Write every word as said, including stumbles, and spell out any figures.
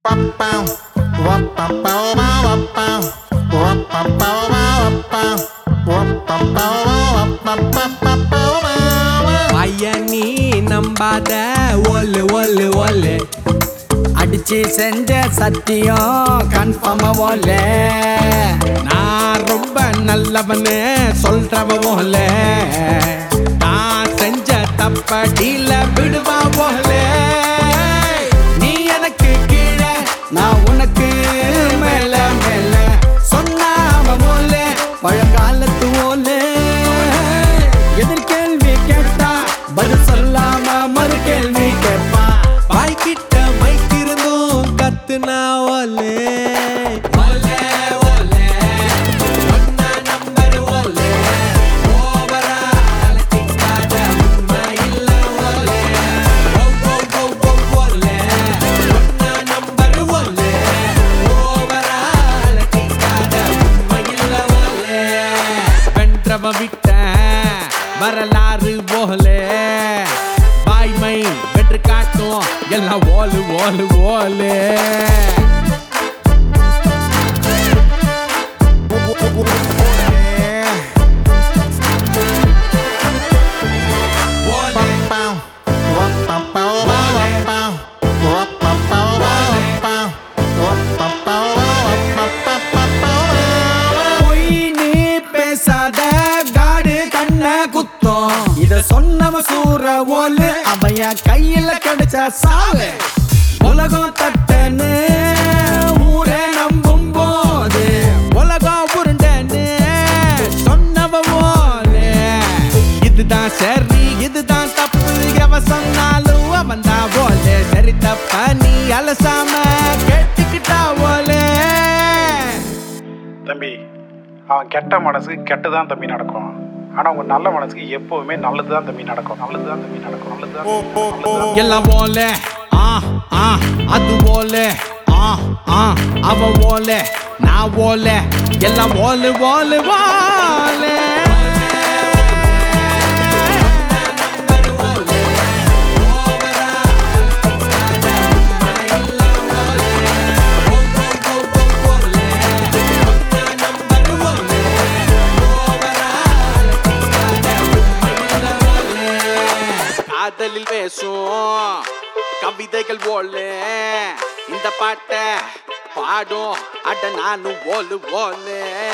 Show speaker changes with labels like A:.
A: பையனி நம்பாத ஒல்லு ஒல்லு ஒல்லு
B: அடிச்சு செஞ்ச சத்தியம் கன்ஃபார்மா ஓல.
A: நான் ரொம்ப நல்லவனு சொல்றவ போல, நான் செஞ்ச தப்படியில விடுவா போல. நீ எனக்கு கீழே
B: நான் உனக்கு மேல மேல சொன்னாம போல பழங்காலத்து ஓல. எதிர்கேள்வி கேட்டா பதில் சொல்லாம மறு கேள்வி கேட்பா.
A: வாய்க்கிட்ட வைத்திருந்தும் கத்துனா ஓலே விட்ட வரலாறு போலே வாய்மை வென்று காட்டும் எல்லாம் ஓலு ஓலு ஓலே.
B: இத சொன்னவ சூற ஓலு அவைய கையில கிடைச்ச சாவு. உலகம் தட்டன்னு ஊரே நம்பும் போது
A: உலகம் உருண்டன்னு சொன்னவ ஓலே. இதுதான் சரி இதுதான் தப்பு எவ சொன்னாலும் அவன் தான் போலே. சரி தப்ப நீ அலசாம கேட்டுக்கிட்டா ஓலே.
C: தம்பி, அவன் கெட்ட மனசு கெட்டுதான் தம்பி நடக்கும். ஆனா உங்க நல்ல மனசுக்கு எப்பவுமே நல்லதுதான் தம்பி நடக்கும். நல்லதுதான் தம்பி நடக்கும். நல்லதுதான்
A: எல்லாம் போல ஆ ஆ அது போல ஆ ஆ அவ போல நான் போல எல்லாம் போல போல போல. காதலில் பேசும் கவிதைகள் போல இந்த பாட்டை பாடும் அட நானும் போலு போல.